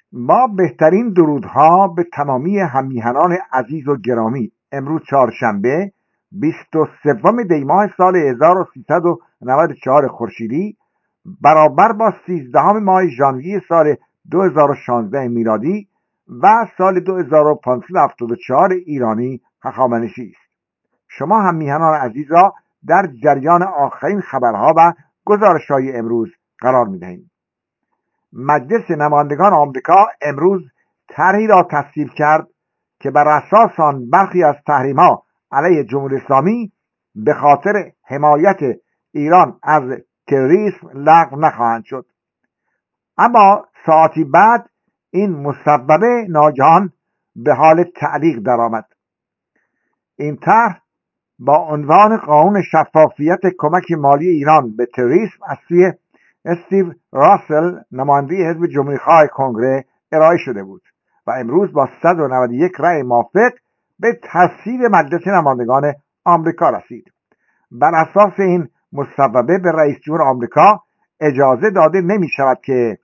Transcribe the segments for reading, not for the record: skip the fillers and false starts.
با بهترین درودها به تمامی هممیهنان عزیز و گرامی. امروز چهارشنبه 23 دی ماه سال 1394 خورشیدی برابر با 13 ماه ژانویه سال 2016 میلادی و سال 2574 ایرانی هخامنشی است. شما هممیهنان عزیز را در جریان آخرین خبرها و گزارش‌های امروز قرار می‌دهیم. مجلس نمایندگان آمریکا امروز طرحی را تصویب کرد که بر اساس آن برخی از تحریم‌ها علیه جمهوری اسلامی به خاطر حمایت ایران از تروریسم لغو نخواهند شد. اما ساعتی بعد این مسببه ناگهان به حال تعلیق درآمد. این طرح با عنوان قانون شفافیت کمک مالی ایران به تروریسم از سوی استیو راسل نماینده حزب جمهوری‌خواه کنگره ارائه شده بود و امروز با 191 رأی موافق به تصویب مجلس نمایندگان آمریکا رسید. بر اساس این مصوبه به رئیس جمهور آمریکا اجازه داده نمی شود که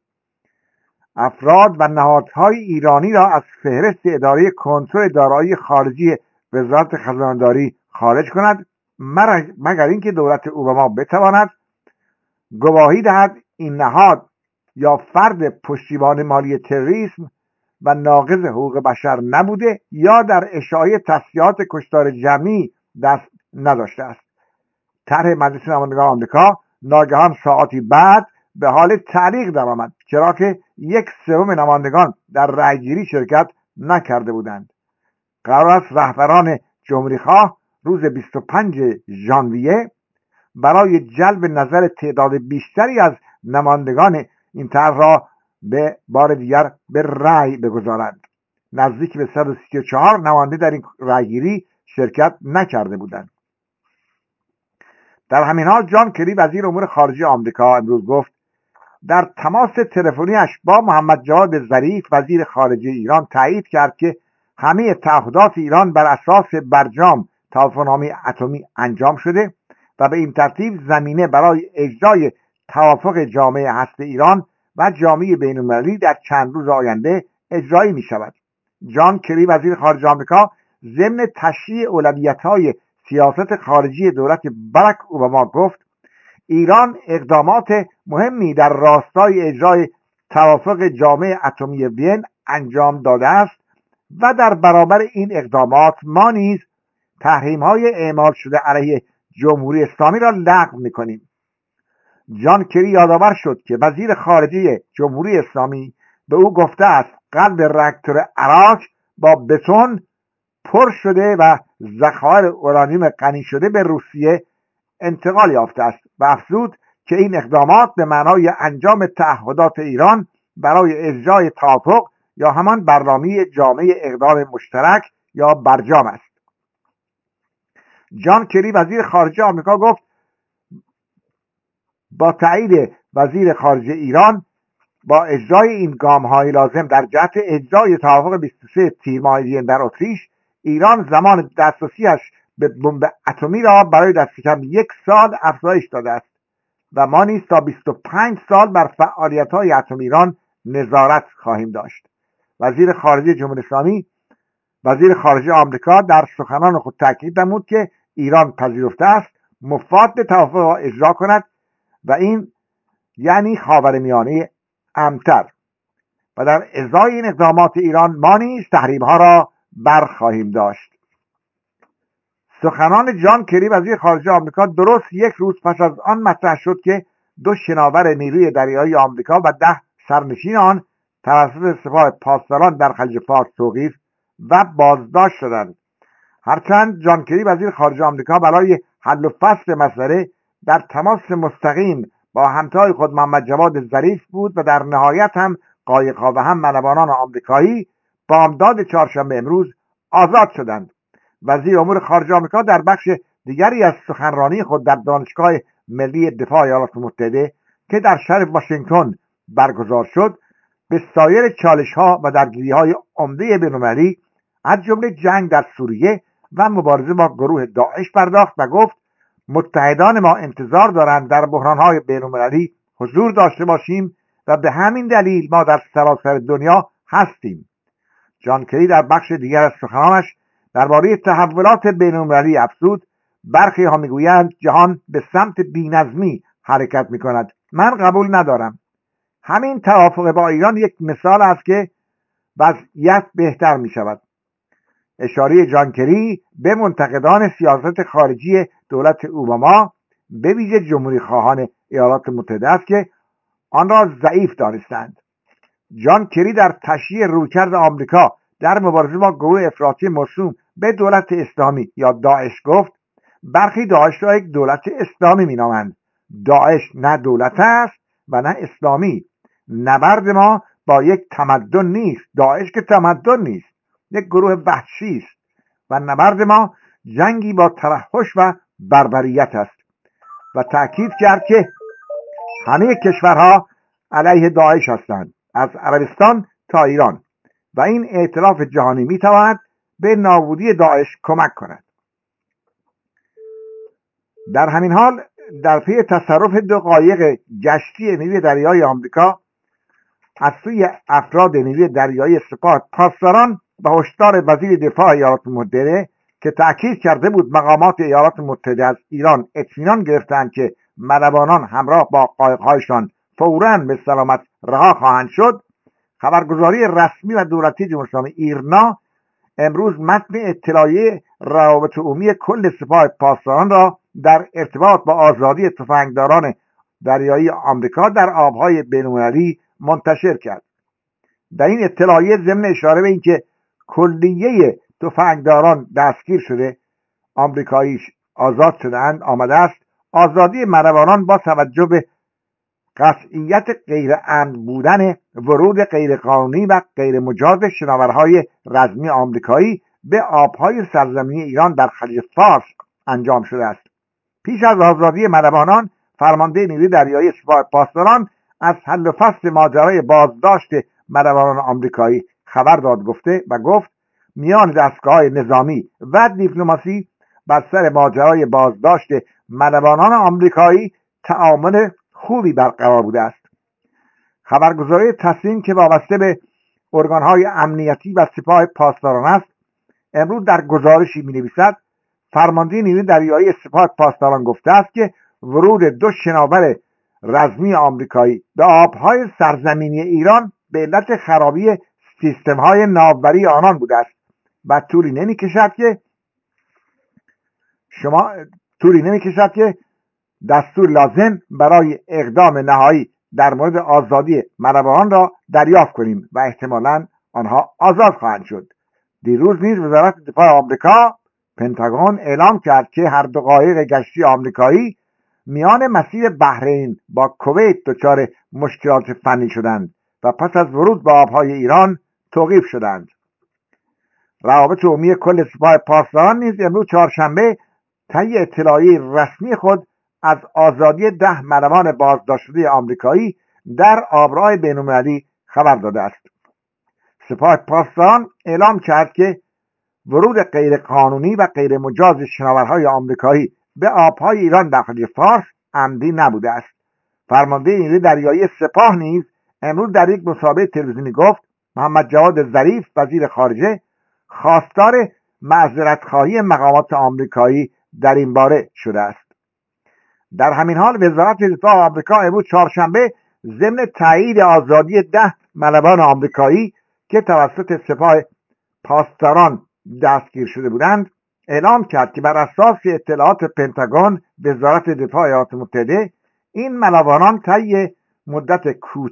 افراد و نهادهای ایرانی را از فهرست اداره کنترل دارایی خارجی وزارت خزانه‌داری خارج کند مگر اینکه دولت اوباما بتواند گواهی دهد این نهاد یا فرد پشتیبان مالی تروریسم و ناقض حقوق بشر نبوده یا در اشاعه تسلیحات کشتار جمعی دست نداشته است. طرح مجلس نمایندگان آمریکا ناگهان ساعاتی بعد به حال تعلیق درآمد، چرا که 1/3 نمایندگان در رأیگیری شرکت نکرده بودند. قرار است رهبران جمهوری‌خواه روز 25 ژانویه برای جلب نظر تعداد بیشتری از نمایندگان این طرح را به بار دیگر به رأی بگذارند. نزدیک به 134 نماینده در این رأیگیری شرکت نکرده بودند. در همین حال جان کری وزیر امور خارجه آمریکا امروز گفت در تماس تلفنیش با محمد جواد ظریف وزیر خارجه ایران تایید کرد که همه تعهدات ایران بر اساس برجام توافقنامه اتمی انجام شده و به این ترتیب زمینه برای اجرای توافق جامعه هسته ایران و جامعه بین‌المللی در چند روز آینده اجرایی می شود. جان کری وزیر خارجه آمریکا ضمن تشریح اولویت‌های سیاست خارجی دولت باراک اوباما گفت ایران اقدامات مهمی در راستای اجرای توافق جامعه اتمی وین انجام داده است و در برابر این اقدامات ما نیز تحریم‌های اعمال شده علیه جمهوری اسلامی را لغو می‌کنیم. جان کری یادآور شد که وزیر خارجه جمهوری اسلامی به او گفته است قلب راکتور عراق با بتون پر شده و ذخایر اورانیوم غنی شده به روسیه انتقال یافته است و افزود که این اقدامات به معنای انجام تعهدات ایران برای اجرای توافق یا همان برنامه جامعه اقدام مشترک یا برجام است. جان کری وزیر خارجه آمریکا گفت با تایید وزیر خارجه ایران با اجرای این گام‌های لازم در جهت اجرای توافق 23 تیر ماه در اتریش ایران زمان دسترسیش به بمب اتمی را برای دست کم 1 سال افزایش داده است و ما نیز تا 25 سال بر فعالیت‌های اتمی ایران نظارت خواهیم داشت. وزیر خارجه جمهوری اسلامی وزیر خارجه آمریکا در سخنان خود تاکید نمود که ایران پذیرفته است مفاد توافق را اجرا کند و این یعنی خاورمیانه امن‌تر و در ازای این اقدامات ایران ما نیز تحریم‌ها را برخواهیم داشت. سخنان جان کری وزیر خارجه آمریکا درست 1 روز پس از آن مطرح شد که 2 شناور نیروی دریایی آمریکا و 10 سرنشین آن توسط سپاه پاسداران در خلیج فارس توقیف و بازداشت شدند. هرچند جان کری وزیر خارجه آمریکا برای حل و فصل مسئله در تماس مستقیم با همتای خود محمد جواد ظریف بود و در نهایت هم قایق‌ها و هم ملوانان آمریکایی بامداد چهارشنبه امروز آزاد شدند. وزیر امور خارجه آمریکا در بخش دیگری از سخنرانی خود در دانشگاه ملی دفاع ایالات متحده که در شهر واشنگتن برگزار شد به سایر چالش‌ها و درگیری‌های عمده بین‌المللی از جمله جنگ در سوریه و مبارزه با گروه داعش پرداخت و گفت متحدان ما انتظار دارند در بحران‌های بین‌المللی حضور داشته باشیم و به همین دلیل ما در سراسر دنیا هستیم. جان کری در بخش دیگر از سخنانش درباره تحولات بین‌المللی افزود: برخی ها میگویند جهان به سمت بی‌نظمی حرکت میکند. من قبول ندارم. همین توافق با ایران یک مثال است که وضعیت بهتر میشود. اشاره جان کری به منتقدان سیاست خارجی دولت اوباما به ویژه جمهوری خواهان ایالات متحده است که آن را ضعیف دانستند. جان کری در تشریح رویکرد آمریکا در مبارزه با گروه افراطی موسوم به دولت اسلامی یا داعش گفت: برخی داعش را یک دولت اسلامی مینامند. داعش نه دولت است و نه اسلامی. نبرد ما با یک تمدن نیست. داعش که تمدن نیست، یک گروه وحشی است و نبرد ما جنگی با ترحش و بربریت است. و تأکید کرد که همه کشورها علیه داعش هستند، از عربستان تا ایران، و این ائتلاف جهانی میتواند به نابودی داعش کمک کند. در همین حال در پی تصرف 2 قایق گشتی نیروی دریایی آمریکا از سوی افراد نیروی دریایی سپاه پاسداران به هشدار وزیر دفاع ایالات متحده که تأکید کرده بود مقامات ایالات متحده از ایران اطمینان گرفتند که ملوانان همراه با قایق‌هایشان فوراً به سلامت رها خواهند شد، خبرگزاری رسمی و دولتی جمهوری اسلامی ایرنا امروز متن اطلاعیه روابط عمومی کل سپاه پاسداران را در ارتباط با آزادی تفنگداران دریایی آمریکا در آبهای بین‌المللی منتشر کرد. در این اطلاعیه ضمن اشاره به اینکه کلیه تفنگداران دستگیر شده آمریکایی آزاد شده‌اند آمده است: آزادی ملوانان با توجه به قطعیت غیر امن بودن ورود غیرقانونی و غیر مجاز شناورهای رزمی آمریکایی به آبهای سرزمینی ایران در خلیج فارس انجام شده است. پیش از آزادی ملوانان، فرمانده نیروی دریایی سپاه پاسداران از حل و فصل ماجرای بازداشت ملوانان آمریکایی خبر داد و گفت میان دستگاه‌های نظامی و دیپلماسی بر سر ماجرای بازداشت ملوانان آمریکایی تعامل خوبی برقرار بوده است. خبرگزاری تصمیم که وابسته به ارگان‌های امنیتی و سپاه پاسداران است امروز در گزارشی می‌نویسد: فرمانده نیروی دریایی سپاه پاسداران گفته است که ورود 2 شناور رزمی آمریکایی به آبهای سرزمینی ایران به علت خرابی سیستم‌های ناوبری آنان بوده است و طوری نمی‌کشد که دستور لازم برای اقدام نهایی در مورد آزادی ملوانان را دریافت کنیم و احتمالاً آنها آزاد خواهند شد. دیروز نیز وزارت دفاع آمریکا پنتاگون اعلام کرد که هر 2 قایق گشتی آمریکایی میان مسیر بحرین با کویت دچار مشکلات فنی شدند و پس از ورود به آبهای ایران توقیف شدند. روابط عمومی کل سپاه پاسداران نیز امروز چهارشنبه طی اطلاعیه رسمی خود از آزادی 10 ملوان بازداشت شده آمریکایی در آبراه بین‌المللی خبر داده است. سپاه پاسداران اعلام کرد که ورود غیرقانونی و غیر مجاز شناورهای آمریکایی به آبهای ایران در خلیج فارس عمدی نبوده است. فرمانده نیروی دریایی سپاه نیز امروز در یک مصاحبه تلویزیونی گفت محمد جواد ظریف وزیر خارجه خواستار معذرت‌خواهی مقامات آمریکایی در این باره شده است. در همین حال وزارت دفاع آمریکا امروز چهارشنبه ضمن تایید آزادی 10 ملوان آمریکایی که توسط سپاه پاسداران دستگیر شده بودند اعلام کرد که بر اساس اطلاعات پنتاگون وزارت دفاع ایالات متحده این ملوانان طی مدت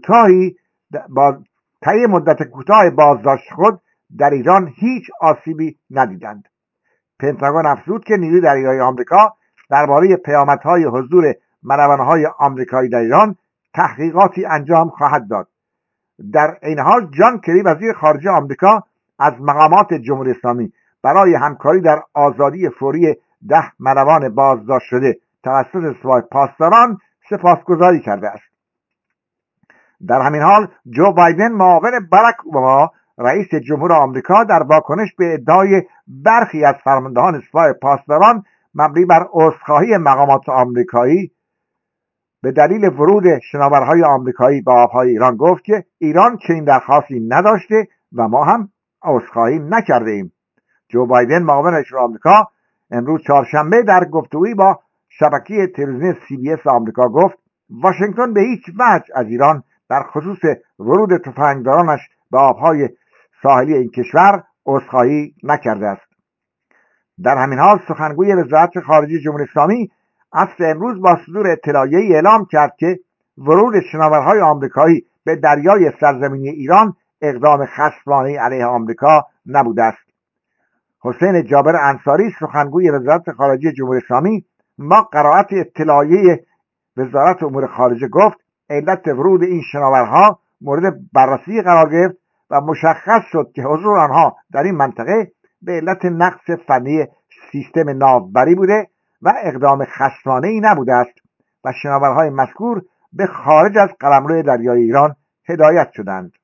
کوتاه بازداشت خود در ایران هیچ آسیبی ندیدند. پنتاگون افزود که نیروی دریایی آمریکا درباره پیامدهای حضور ملوانه‌های آمریکایی در ایران تحقیقاتی انجام خواهد داد. در این حال جان کری وزیر خارجه آمریکا از مقامات جمهوری اسلامی برای همکاری در آزادی فوری 10 ملوان بازداشت شده توسط سپاه پاسداران سپاسگزاری کرده است. در همین حال جو بایدن معاون باراک اوباما رئیس جمهور آمریکا در واکنش به ادعای برخی از فرماندهان سپاه پاسداران مبنی بر عذرخواهی مقامات آمریکایی به دلیل ورود شناورهای آمریکایی به آبهای ایران گفت که ایران چنین درخواستی نداشته و ما هم عذرخواهی نکرده ایم. جو بایدن معاون رئیس آمریکا امروز چهارشنبه در گفتگویی با شبکه تلویزیونی CBS آمریکا گفت واشنگتن به هیچ وجه از ایران در خصوص ورود تفنگدارانش به آبهای ساحلی این کشور عذرخواهی نکرده است. در همین حال سخنگوی وزارت خارجه جمهوری اسلامی عصر امروز با صدور اطلاعیه‌ای اعلام کرد که ورود شناورهای آمریکایی به دریای سرزمینی ایران اقدام خصمانه علیه آمریکا نبوده است. حسین جابر انصاری سخنگوی وزارت خارجه جمهوری اسلامی با قرائت اطلاعیه وزارت امور خارجه گفت علت ورود این شناورها مورد بررسی قرار گرفت و مشخص شد که حضور آنها در این منطقه به علت نقص فنی سیستم ناوبری بوده و اقدام خصمانه‌ای نبوده است و شناورهای مذکور به خارج از قلمرو دریای ایران هدایت شدند.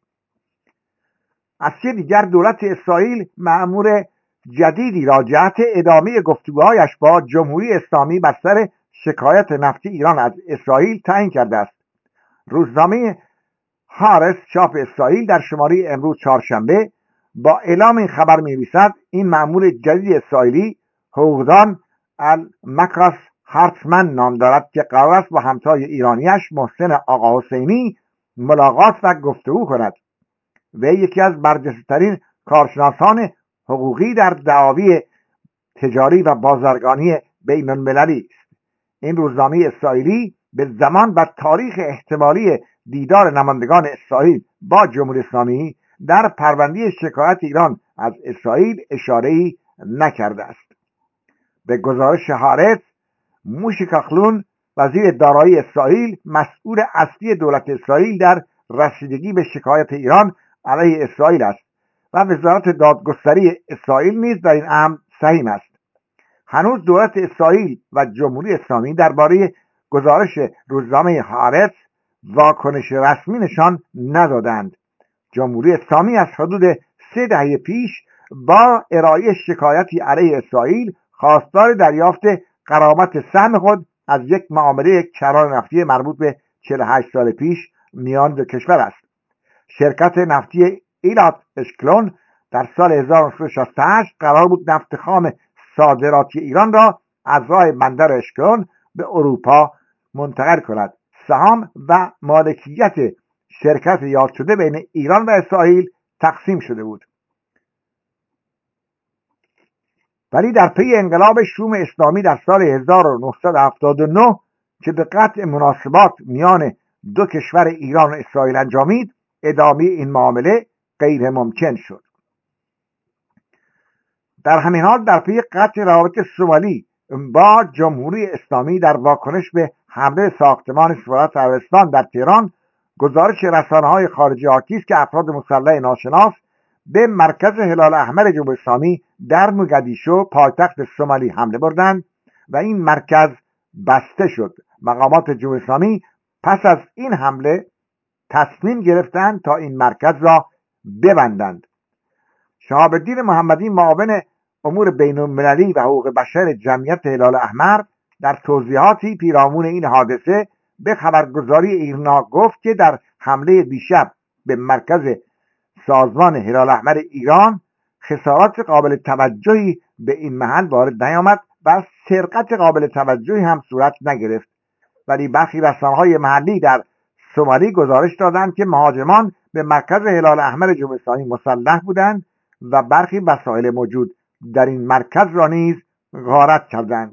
از سوی دیگر دولت اسرائیل مأمور جدیدی را جهت ادامه گفتگوهایش با جمهوری اسلامی بر سر شکایت نفتی ایران از اسرائیل تعیین کرده است. روزنامه هارس چاپ اسرائیل در شماره امروز چهارشنبه با اعلام این خبر می‌نویسد این مأمور جدید اسرائیلی حقوقدان المکاس هارتمن نام دارد که قرار است با همتای ایرانیش محسن آقا حسینی ملاقات و گفتگو کند. وی یکی از برجسته‌ترین کارشناسان حقوقی در دعاوی تجاری و بازرگانی بین المللی است. این روزنامه اسرائیلی به زمان و تاریخ احتمالی دیدار نمایندگان اسرائیل با جمهوری اسلامی در پرونده شکایت ایران از اسرائیل اشاره‌ای نکرده است. به گزارش هارتز، موشی کاخلون وزیر دارایی اسرائیل مسئول اصلی دولت اسرائیل در رسیدگی به شکایت ایران علیه اسرائیل است و وزارت دادگستری اسرائیل نیز در این امر سهیم است. هنوز دولت اسرائیل و جمهوری اسلامی درباره گزارش روزنامه هارتز واکنش رسمی نشان ندادند. جمهوری اسلامی از حدود 3 دهه پیش با ارائه شکایتی علیه اسرائیل خواستار دریافت غرامت سهم خود از یک معامله کران نفتی مربوط به 48 سال پیش میان دو کشور است. شرکت نفتی ایلات اشکلون در سال 1968 قرار بود نفت خام صادراتی ایران را از راه بندر اشکلون به اروپا منتقل کند. سهام و مالکیت شرکت یاد شده بین ایران و اسرائیل تقسیم شده بود. ولی در پی انقلاب شوم اسلامی در سال 1979 که به قطع مناسبات میان دو کشور ایران و اسرائیل انجامید، ادامه این معامله غیر ممکن شد. در همین حال در پی قطع روابط سومالی با جمهوری اسلامی در واکنش به حمله ساختمان سفارت عربستان در تهران، گزارش رسانه‌های خارجی حاکی است که افراد مسلح ناشناس به مرکز هلال احمر جمهوری اسلامی در موگادیشو پایتخت سومالی حمله بردند و این مرکز بسته شد. مقامات جمهوری اسلامی پس از این حمله تصمیم گرفتند تا این مرکز را ببندند. شهاب الدین محمدی معاون امور بین المللی و حقوق بشر جمعیت هلال احمر در توضیحاتی پیرامون این حادثه به خبرگزاری ایرنا گفت که در حمله دیشب به مرکز سازمان هلال احمر ایران خسارات قابل توجهی به این محل وارد نیامد و سرقت قابل توجهی هم صورت نگرفت. ولی برخی رسانه‌های محلی در سومالی گزارش دادند که مهاجمان به مرکز هلال احمر جمهوری اسلامی مسلح بودند و برخی وسایل موجود در این مرکز را نیز غارت کردند.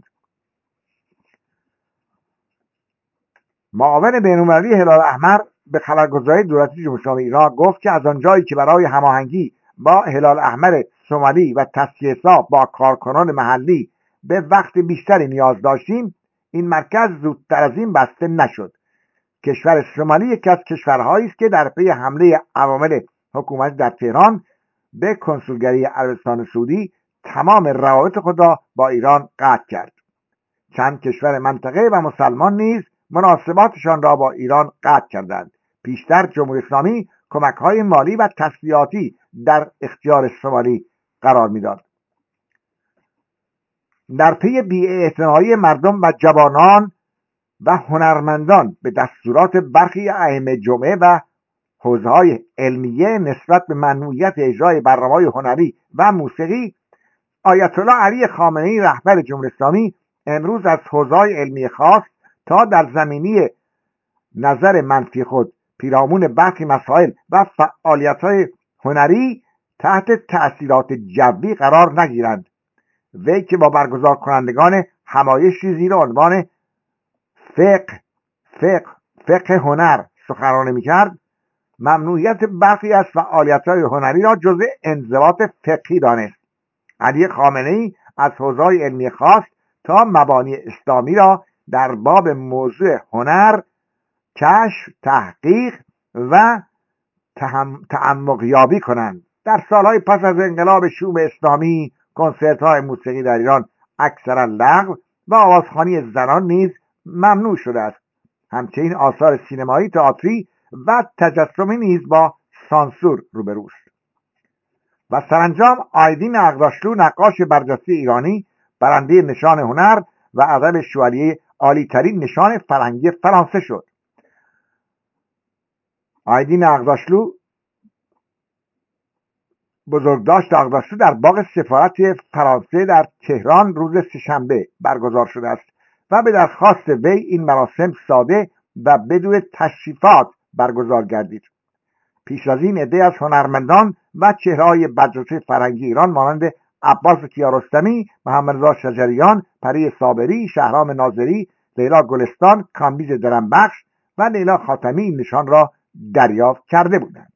معاون بین‌المللی هلال احمر به خبرگزاری دولتی جمهوری اسلامی ایران گفت که از آنجایی که برای هماهنگی با هلال احمر سومالی و تصفیه حساب با کارکنان محلی به وقت بیشتری نیاز داشتیم، این مرکز زودتر از این بسته نشد. کشور سومالی یکی از کشورهایی است که در پی حمله عوامل حکومت در تهران به کنسولگری عربستان سعودی تمام روابط خود را با ایران قطع کرد. چند کشور منطقه و مسلمان نیز مناسباتشان را با ایران قطع کردند. پیشتر جمهوری اسلامی کمک‌های مالی و تسلیحاتی در اختیار سومالی قرار می‌داد. در پی بی‌اعتنایی مردم و جوانان و هنرمندان به دستورات برخی ائمه جمعه و حوزه‌های علمیه نسبت به ممنوعیت اجرای برنامه‌های هنری و موسیقی، آیت الله علی خامنه‌ای رهبر جمهوری اسلامی امروز از حوزه‌های علمی خاص تا در زمینه نظر منفی خود پیرامون برخی مسائل و فعالیت‌های هنری تحت تأثیرات جوی قرار نگیرند. وی که با برگزار کنندگان همایشی زیر عنوان فقه هنر سخنرانی می‌کرد، ممنوعیت برخی از فعالیت‌های هنری را جزء انضباط فقهی دانست. علی خامنه‌ای از حوزه‌های علمی خاص تا مبانی اسلامی را در باب موضوع هنر کشف، تحقیق و تعمق یابی کنند. در سالهای پس از انقلاب شوم اسلامی کنسرت‌های موسیقی در ایران اکثرا لغو و آوازخوانی زنان نیز ممنوع شده است. همچنین آثار سینمایی، تئاتری و تجسمی نیز با سانسور روبروست. و سرانجام آیدین اغداشلو نقاش برجسته ایرانی برنده نشان هنر و ادب شوالیه عالی‌ترین نشان فرهنگی فرانسه شد. آیدین اغداشلو بزرگداشت اغداشلو در باغ سفارت فرانسه در تهران روز سه‌شنبه برگزار شده است و به درخواست وی این مراسم ساده و بدون تشریفات برگزار گردید. پیش از این عده‌ای از هنرمندان و چهره‌های برجسته فرهنگی ایران مانند عباس کیارستمی، محمد رضا شجریان، پری صابری، شهرام ناظری، لیلا گلستان، کامبیز درنبخش و لیلا خاتمی این نشان را دریافت کرده بودند.